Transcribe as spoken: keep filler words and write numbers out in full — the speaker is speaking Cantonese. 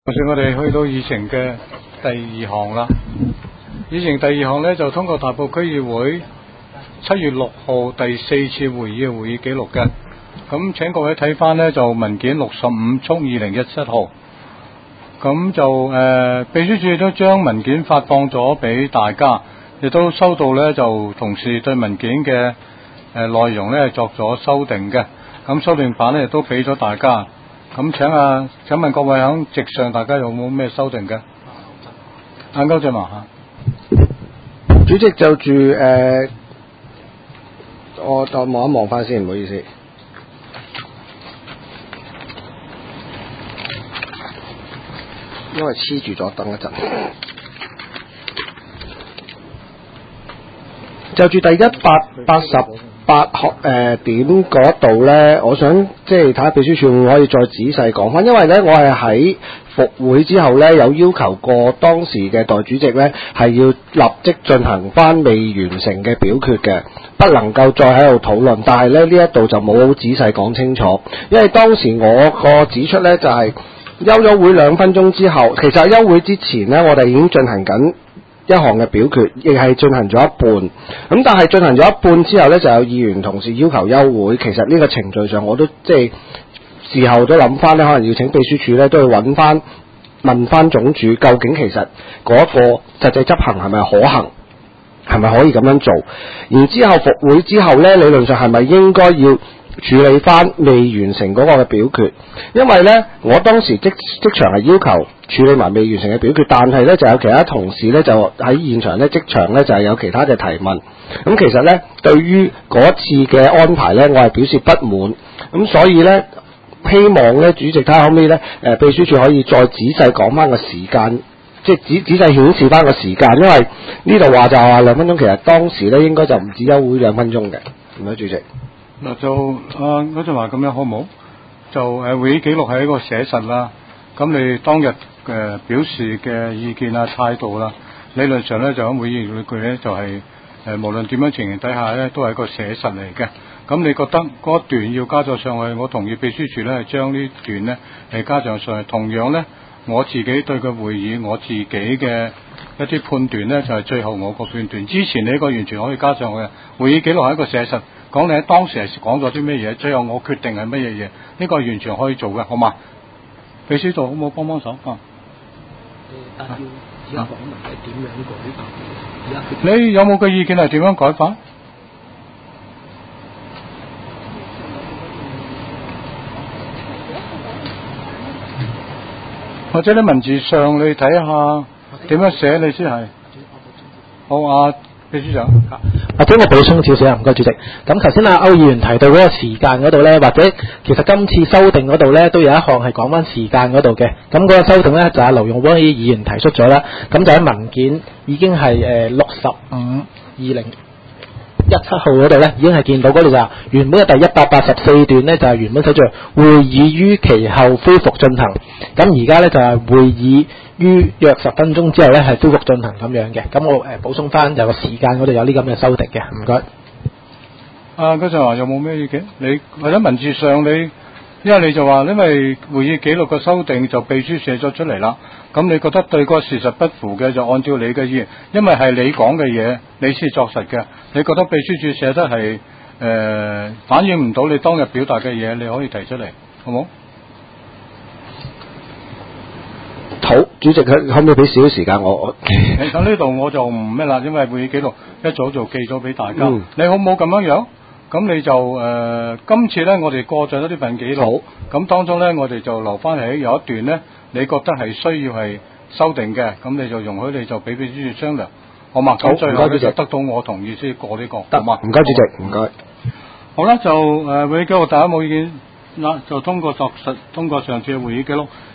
就算我哋去到議程嘅第二項啦，議程第二項呢，就通過大埔區議會七月六號第四次會議嘅會議記錄嘅。咁請各位睇翻呢，就文件六十五速二零一七號。咁就誒、呃、秘書處都將文件發放咗俾大家，亦都收到呢，就同事對文件嘅誒內容呢作咗修訂嘅。咁修訂版呢亦都俾咗大家。咁請啊，請問各位喺席上，大家有冇咩修訂嘅？阿歐俊華嚇， 主席就住誒、呃，我再望一望翻先，唔好意思。因為黐住咗，等一陣。就住第一百八十八學誒點嗰度呢，我想即係睇下秘書處會唔可以再仔細講翻，因為呢，我係喺復會之後呢，有要求過當時嘅代主席呢，係要立即進行翻未完成嘅表決嘅，不能夠再喺度討論。但係呢，呢一度就冇好仔細講清楚，因為當時我個指出呢，就係、是、休咗會兩分鐘之後，其實休會之前呢，我哋已經進行緊一項嘅表決，亦係進行咗一半。咁但係進行咗一半之後呢，就有議員同事要求休會。其實呢個程序上，我都即係事後都諗翻呢，可能要請秘書處呢，都要揾翻問翻總主，究竟其實嗰個實際執行係咪可行，係咪可以咁樣做？然之後復會之後呢，理論上係咪應該要處理翻未完成嗰個嘅表決？因為呢，我當時即即場係要求處理埋未完成嘅表決，但係呢就有其他同事呢，就喺現場呢即場呢就係有其他嘅提問。咁其實呢，對於嗰次嘅安排呢，我係表示不滿。咁所以呢，希望呢主席睇下可唔可以呢，誒秘書處可以再仔細講翻個時間，即係仔仔細顯示翻個時間，因為呢度話就話兩分鐘，其實當時呢應該就唔止休會兩分鐘嘅。唔該，主席。 嗱就啊嗰陣話咁樣好唔好？就誒、呃、會議記錄係一個寫實啦。咁你當日誒、呃、表示嘅意見啊態度啦，理論上咧就喺會議裏句咧就係、是、誒、呃、無論點樣情形底下咧都係一個寫實嚟嘅。咁你覺得嗰段要加咗上去，我同意秘書處咧係將呢段咧係加上上去。同樣咧，我自己對個會議我自己嘅一啲判斷咧就係、是、最後我個判斷。之前你個完全可以加上去嘅。會議記錄係一個寫實。講你喺當時係講咗啲咩嘢，最後我決定係乜嘢嘢，呢個係完全可以做嘅，好嘛？秘書做好冇幫幫手啊？ 但要而家講明係點樣改法？而家你有冇個意見係點樣改法？或者你文字上你睇下點樣寫你先係好啊？秘書長， 或者我補充少少啊，唔該主席。咁頭先阿歐議員提到嗰個時間嗰度呢，或者其實今次修訂嗰度呢，都有一項係講翻時間嗰度嘅。咁嗰個修訂呢，就係劉用邦議員提出咗啦。咁就喺文件已經係誒六十五二零一七號嗰度呢，已經係見到嗰度就係原本嘅第一百八十四段呢，就係原本寫住會議於其後恢復進行。咁而家呢，就係會議於約十分鐘之後咧，係恢復進行咁樣嘅。咁我誒補充翻有個時間嗰度有呢咁嘅修訂嘅，唔該。 啊，嗰陣話有冇咩意見？你或者文字上你，因為你就話因為會議記錄嘅修訂就秘書寫咗出嚟啦。咁你覺得對個事實不符嘅，就按照你嘅意見，因為係你講嘅嘢，你先作實嘅。你覺得秘書處寫得係誒、呃、反映唔到你當日表達嘅嘢，你可以提出嚟，好冇？ 好，主席，佢可唔可以俾少少時間我？我喺呢度我就唔咩啦，因為會議記錄一早就記咗俾大家。 嗯、 你好唔好咁樣樣？咁你就誒、呃，今次咧我哋過咗呢份記錄，咁當中咧我哋就留翻起有一段咧，你覺得係需要係修訂嘅，咁你就容許你就俾秘書處商量，好嘛？咁最後咧就得到我同意先過呢、這個， 得好嘛？ 唔該，主席，唔該。 好啦，就誒、呃、會議記錄大家冇意見，嗱就通過作實，通過上次嘅會議記錄。